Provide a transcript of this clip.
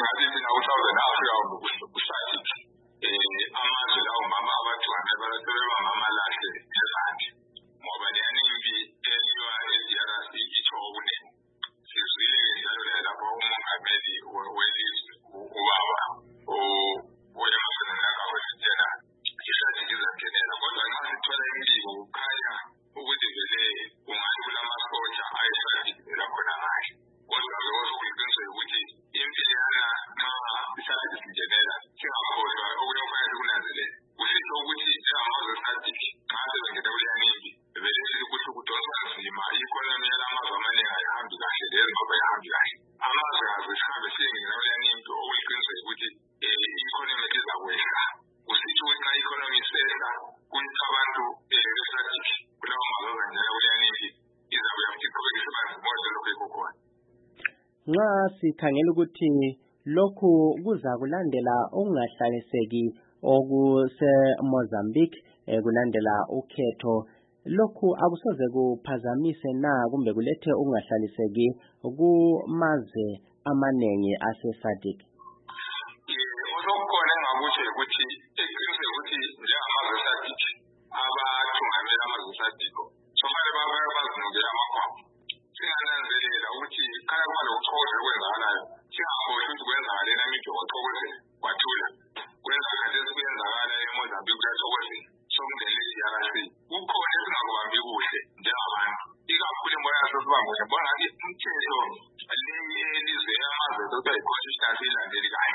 ngathi thina u-Southern Africa usathi amazwe lawo mama abathwane sebebamama lahle ezandla ngoba leyaningi eliwa e-DRC itsho okuningi. Sizwile njalo lapho umongameli welizwe ubaba u-Emmerson Mnangagwa esitshela isathi izangenela, kodwa nxa sithola imbiko kukhanya ukuthi vele kungathi kulamasotsha ayesagijimela khona ngale. Kodwa bekoziqiniseka ukuthi impilana nxa isathi singenela singakhohlwa okuyofanele sikunanzelele. Kusitsho ukuthi njengamazwe SADC nxa sebengena kuleyaningi vele ukuthi kudonswa nzima, i-economy yalamazwe amaningi ayihambi kahle, lezingoba ayihambi kahle. Amazwe aze sihambe siyengena kuleyaningi okuyiqiniseka ukuthi i-economy izakwehla. Kusitsho ukuthi nxa i-economy isehla kuthi abantu be-SADC kulawo mazwe azangena kuleyaningi izabuya futhi iqhubekise banzima lokhu ekukhona. Nxa sikhangela ukuthi lokhu kuza kulandela ukungahlaliseki okuse-Mozambique kulandela ukhetho, lokhu akusoze kuphazamise na kumbe kulethe ukungahlaliseki kumazwe amanengi ase-SADC? Osokukhona engakutsho ukuthi eqiniseka ukuthi njengamazwe SADC abathungameli amazwe SADC sofanele bazinukele amagwabo. Singananzelela ukuthi khaya kuba lokuchokoza okwenzakalayo, singakhohlwa ukuthi kwenzakala namithi ochokoze kwathula. Kwenzakala kuyenzakala eMozambique kuyachokozela, sokungenele i-DRC. Kukhona esingakubambi kuhle njengabantu, ikakhulu embona sesibambile. Mbona ngathi umthetho elizwe amazwe kuthiwa yi-constitution ilandeli kahle.